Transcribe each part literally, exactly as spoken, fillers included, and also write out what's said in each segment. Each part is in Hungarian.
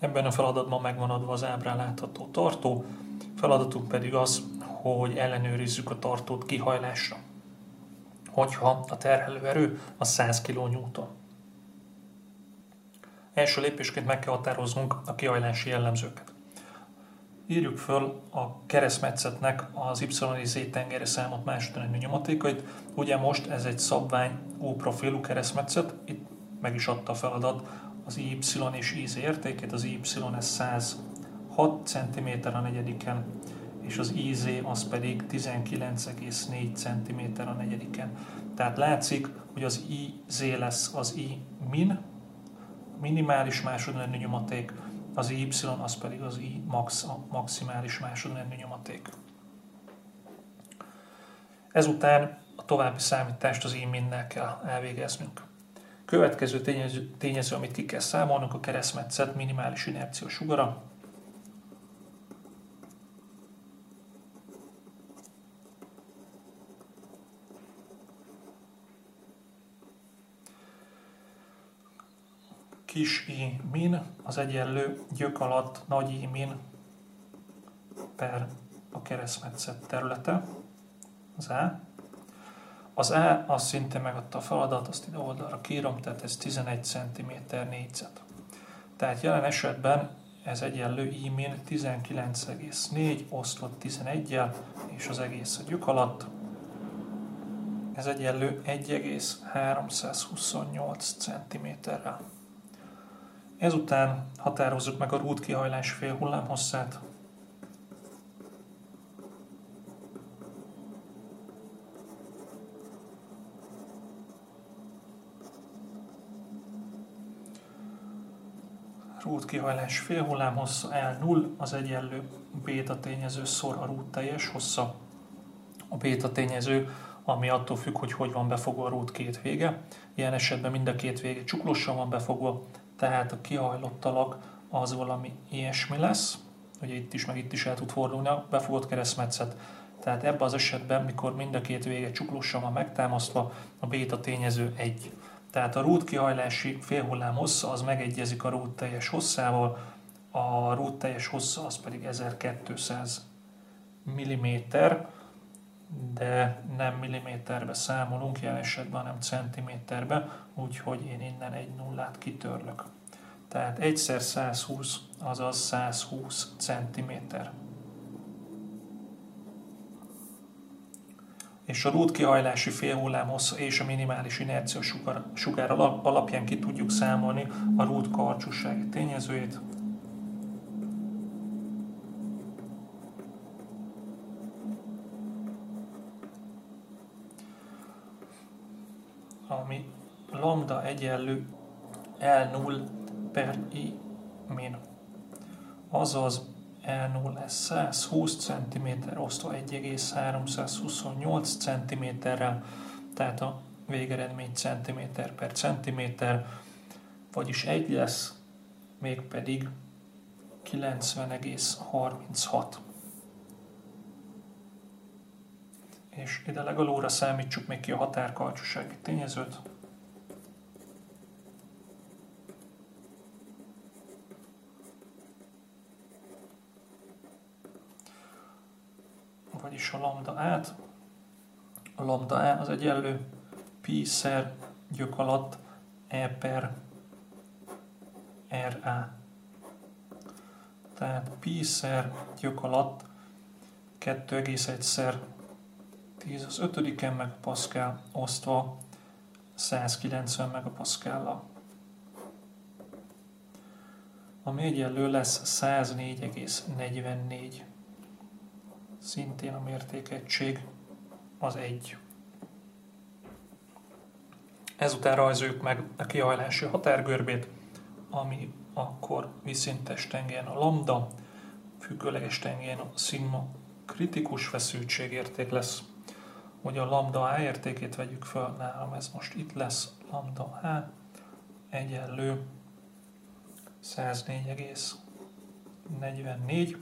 Ebben a feladatban megvan adva az ábrán látható tartó, feladatunk pedig az, hogy ellenőrizzük a tartót kihajlásra. Hogyha a terhelő erő a száz kilonewton. Első lépésként meg kell határoznunk a kihajlási jellemzőket. Írjuk föl a keresztmetszetnek az Y és Z tengelyre számolt másodrendű nyomatékait. Ugye most ez egy szabvány U-profilú keresztmetszet, itt meg is adta a feladat az I Y és I Z értékét, az I Y ez száz hat centiméter a negyediken, és az I Z az pedig tizenkilenc egész négy centiméter a negyediken. Tehát látszik, hogy az I Z lesz az I min, minimális másodrendű nyomaték, az I Y az pedig az I max, a maximális másodrendű nyomaték. Ezután a további számítást az I minnel kell elvégeznünk. Következő tényező, tényező, amit ki kell számolnunk, a keresztmetszet minimális inerciós sugara. Kis I min az egyenlő gyök alatt nagy I min per a keresztmetszet területe, az A. Az A az szintén megadta a feladat, azt ide oldalra kírom, tehát ez tizenegy centiméter négyzet. Tehát jelen esetben ez egyenlő I min tizenkilenc egész négy osztott tizeneggyel, és az egész a gyök alatt. Ez egyenlő egy egész háromszázhuszonnyolc centiméterrel. Ezután határozzuk meg a rútkihajlás félhullámhosszát. Rútkihajlás félhullámhossza L null az egyenlő béta tényező szor a rút teljes hossza. A béta tényező, ami attól függ, hogy hogy van befogva a rút két vége. Ilyen esetben mind a két vége csuklósan van befogva, tehát a kihajlott alak az valami ilyesmi lesz. Ugye itt is, meg itt is el tud fordulni a befogott keresztmetszet. Tehát ebben az esetben, mikor mind a két vége csuklósan van megtámasztva, a béta tényező egy. Tehát a rútkihajlási félhullám hossza az megegyezik a rút teljes hosszával, a rút teljes hossza az pedig ezerkétszáz milliméter, de nem milliméterbe számolunk jelen esetben, hanem centiméterbe, úgyhogy én innen egy nullát kitörlök. Tehát egyszer százhúsz, azaz százhúsz centiméter. És a rútkihajlási félhullám hossza és a minimális inerciós sugár, sugár alapján ki tudjuk számolni a rút karcsúsági tényezőjét. Ami lambda egyenlő L null per I min. Azaz L null ez százhúsz centiméter osztva egy egész háromszázhuszonnyolc centiméterrel, tehát a végeredmény centiméter per centiméter, vagyis egy lesz, mégpedig kilencven egész harminchat. És ide legalóra számítsuk még ki a határkarcsúsági tényezőt. Vagyis a lambda át. A lambda A az egyenlő pi szer gyök alatt E per er á. Tehát pi szer gyök alatt kettő egész egyszer tíz az ötödiken megapaszkál osztva százkilencven megapaszkállal. Ami egyenlő lesz száznégy egész negyvennégy. Szintén a mértékegység az egy. Ezután rajzoljuk meg a kihajlási határgörbét, ami akkor viszintes tengelyen a lambda, függőleges tengelyen a szigma kritikus feszültségérték lesz. Hogy a lambda A értékét vegyük föl, nálam ez most itt lesz, lambda A egyenlő száznégy egész negyvennégy.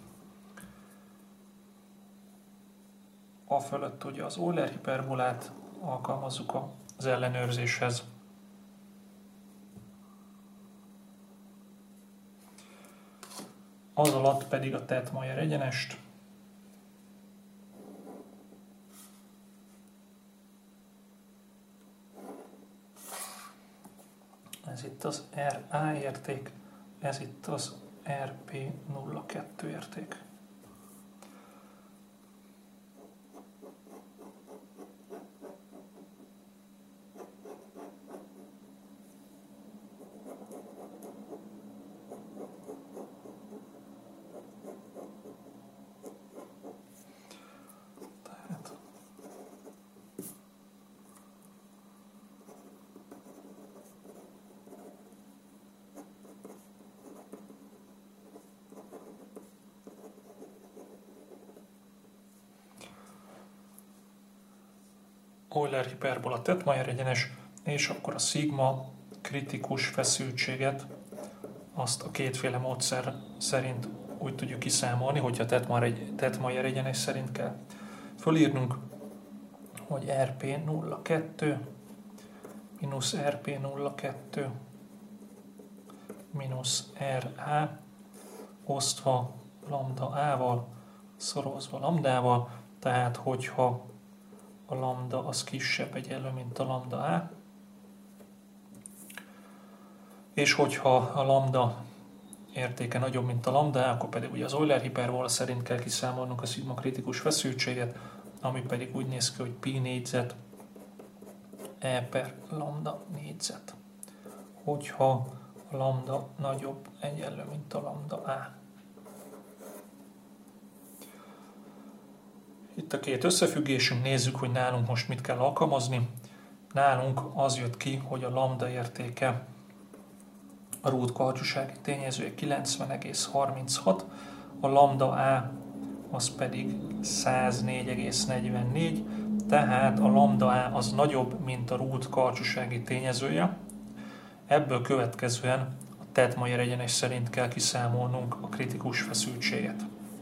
A fölött ugye az Euler hiperbolát alkalmazzuk az ellenőrzéshez. az alatt pedig a Tetmajer egyenest. Ez itt az er á érték, ez itt az er pé nulla kettő érték. Euler hiperbola Tetmajer egyenes, és akkor a szigma kritikus feszültséget azt a kétféle módszer szerint úgy tudjuk kiszámolni, hogyha Tetmajer egyenes szerint kell fölírnunk, hogy er pé nulla kettő mínusz er pé nulla kettő mínusz er á osztva lambda á-val szorozva lambdával, tehát hogyha a lambda az kisebb egyenlő, mint a lambda á, és hogyha a lambda értéke nagyobb, mint a lambda á, akkor pedig ugye az Euler hiperbola szerint kell kiszámolnunk a szigma kritikus feszültséget, ami pedig úgy néz ki, hogy pi négyzet e per lambda négyzet, hogyha a lambda nagyobb egyenlő, mint a lambda á. Itt a két összefüggésünk, nézzük, hogy nálunk most mit kell alkalmazni. Nálunk az jött ki, hogy a lambda értéke a rút karcsúsági tényezője kilencven egész harminchat, a lambda á az pedig száznégy egész negyvennégy, tehát a lambda á az nagyobb, mint a rút karcsúsági tényezője. Ebből következően a Tetmajer egyenes szerint kell kiszámolnunk a kritikus feszültséget.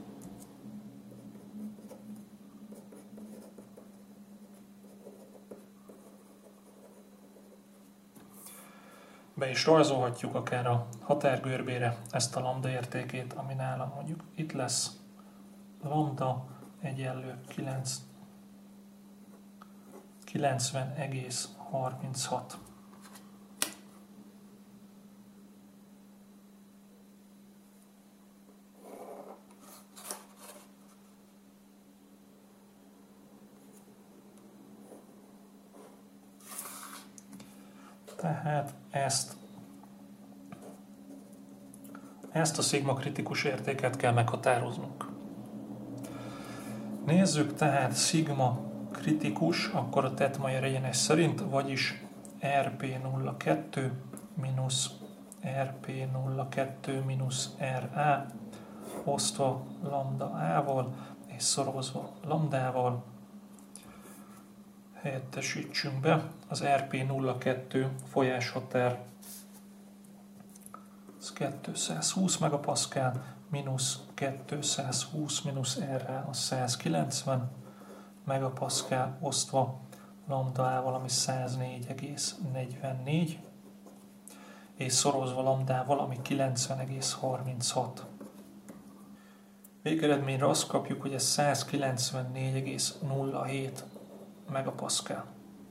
Be is rajzolhatjuk akár a határgörbére ezt a lambda értékét, ami nálam mondjuk itt lesz. Lambda egyenlő kilencven egész harminchat. Tehát ezt, ezt a szigma kritikus értéket kell meghatároznunk. Nézzük tehát szigma kritikus, akkor a Tetmajer egyenes szerint, vagyis er pé nulla kettő mínusz er pé nulla kettő mínusz er á osztva lambda á-val és szorozva lambdával. Helyettesítsünk be, az er pé nulla kettő folyáshatár az kétszázhúsz megapaszkál, mínusz kétszázhúsz mínusz er á az százkilencven megapaszkál osztva lambda á-val, ami száznégy egész negyvennégy, és szorozva lambdával, ami kilencven egész harminchat. Végeredményre azt kapjuk, hogy ez százkilencvennégy egész nulla hét megapaszkál.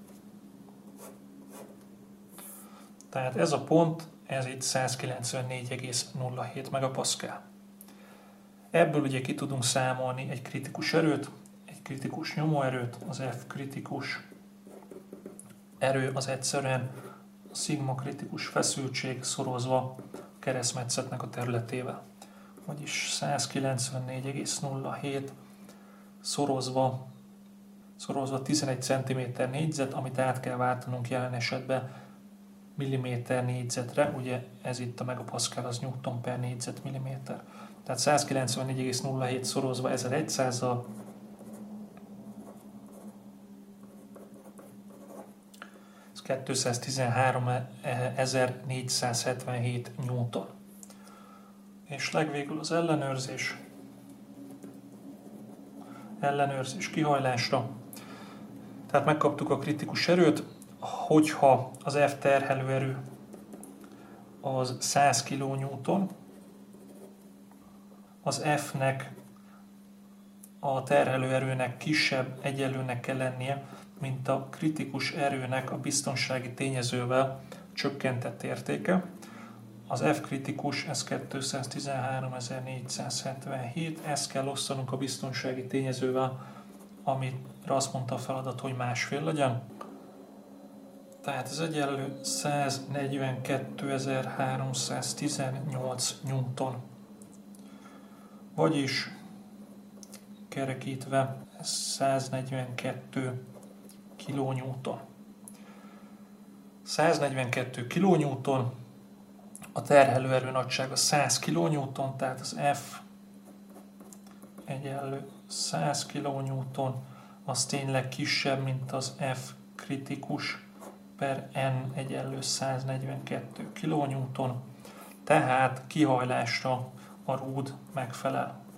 Tehát ez a pont, ez itt százkilencvennégy egész nulla hét megapaszkál. Ebből ugye ki tudunk számolni egy kritikus erőt, egy kritikus nyomóerőt, az F kritikus erő az egyszerűen a szigma kritikus feszültség szorozva a keresztmetszetnek a területével. Vagyis százkilencvennégy egész nulla hét szorozva szorozva tizenegy centiméter négyzet, amit át kell váltanunk jelen esetben milliméter négyzetre, ugye ez itt a megapaszkál, az newton per négyzet milliméter. Tehát százkilencvennégy egész nulla hét szorozva ezerszázzal, ez kétszáztizenhárom-ezernégyszázhetvenhét newton. És legvégül az ellenőrzés. Ellenőrzés kihajlásra. Tehát megkaptuk a kritikus erőt, hogyha az F terhelőerő az száz kilonewton, az F-nek, a terhelő erőnek kisebb egyenlőnek kell lennie, mint a kritikus erőnek a biztonsági tényezővel csökkentett értéke. Az F kritikus, ez kétszáztizenháromezer-négyszázhetvenhét, ezt kell osztanunk a biztonsági tényezővel, amire azt mondta a feladat, hogy másfél legyen. Tehát ez egyenlő száznegyvenkétezer-háromszáztizennyolc newton. Vagyis kerekítve száznegyvenkettő kilonewton. száznegyvenkettő kilonewton, a terhelőerő nagysága száz kilonewton, tehát az F egyenlő száz kilonewton, az tényleg kisebb, mint az F kritikus per N egyenlő száznegyvenkettő kilonewton, tehát kihajlásra a rúd megfelel.